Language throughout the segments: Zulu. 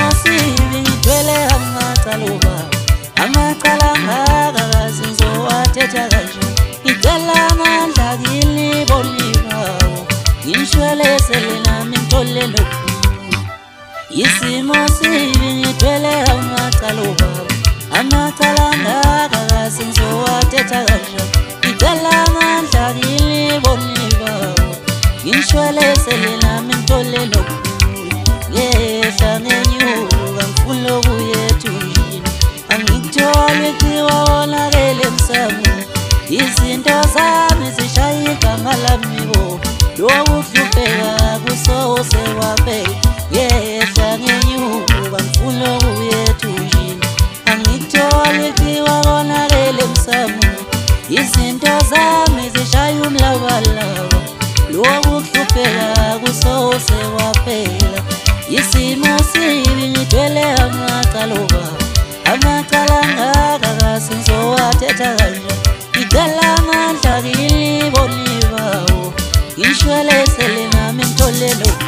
sibi ngithwele amacala amacala angaka kasinzowathetha kanje ngicela amandla kini bolibawo ngishwelesele nami ngithole lokhu isimo sibi ngithwele amacala angaka kasinzowathetha kanje ngicela amandla kini bolibawo ngishwelesele nami ngithole lokhu ngehla ngenyuka ngifuna ukuyethu angikuthole kuthiwa wonakele emsamu izinto zami zishaya igama lami bo lokuhlupheka kusowo sewaphela ngehla ngenyuka ngifuna ukuyethu angikuthole kuthiwa wonakele emsamu izinto zami zishaya umlabalaba lokuhlupheka kusowo sewaphela isimo sibi ngithwele amacala angaka kasinzowathetha kanje ngicela amandla kini bolibawo ngishwelesele nami ngithole lokhu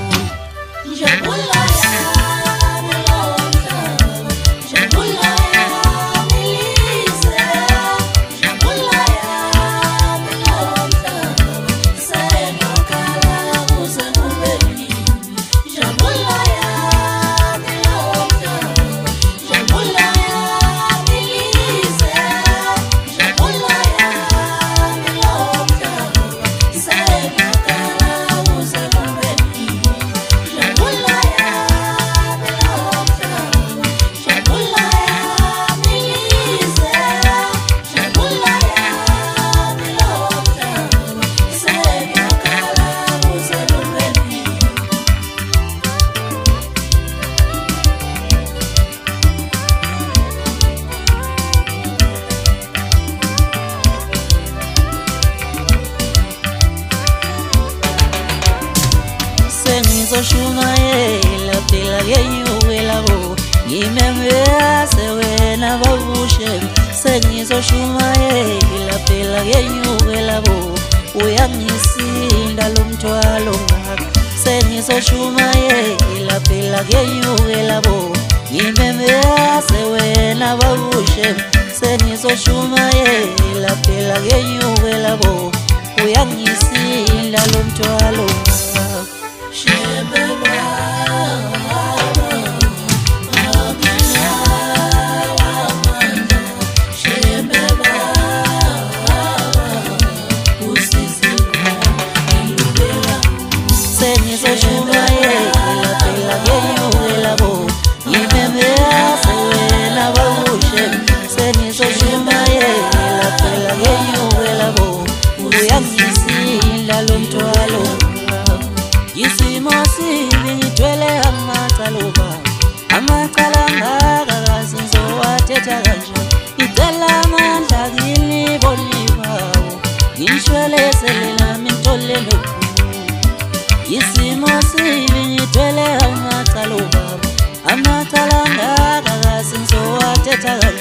Sengizoshumayela phela ngenyukela bo ngimembese wena babushe sengizoshumayela phela ngenyukela bo uyangisinda lo mthwalo ngaka sengizoshumayela phela ngenyukela bo ngimembese wena babushe sengizoshumayela phela ngenyukela bo uyangisinda lo mthwalo isimo sibi ngithwele amacala angaka kasinzowathetha kanje ngicela amandla kini bolibawo ngishwelesele nami ngithole lokhu isimo sibi ngithwele amacala angaka kasinzowathetha kanje